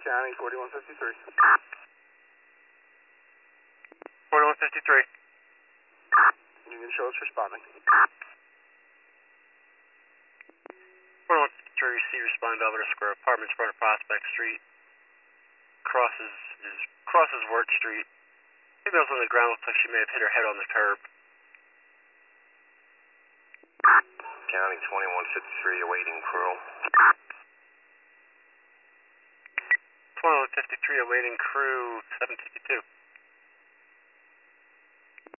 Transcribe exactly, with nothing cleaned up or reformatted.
County forty-one fifty-three. forty-one fifty-three. Union Shores responding. forty-one fifty-three, C respond Albert Square Apartments, front of Prospect Street. Crosses is crosses Wirt Street. Female's on the ground, looks like she may have hit her head on the curb. County twenty-one fifty-three, awaiting crew. twenty-one fifty-three, awaiting crew, seven fifty-two.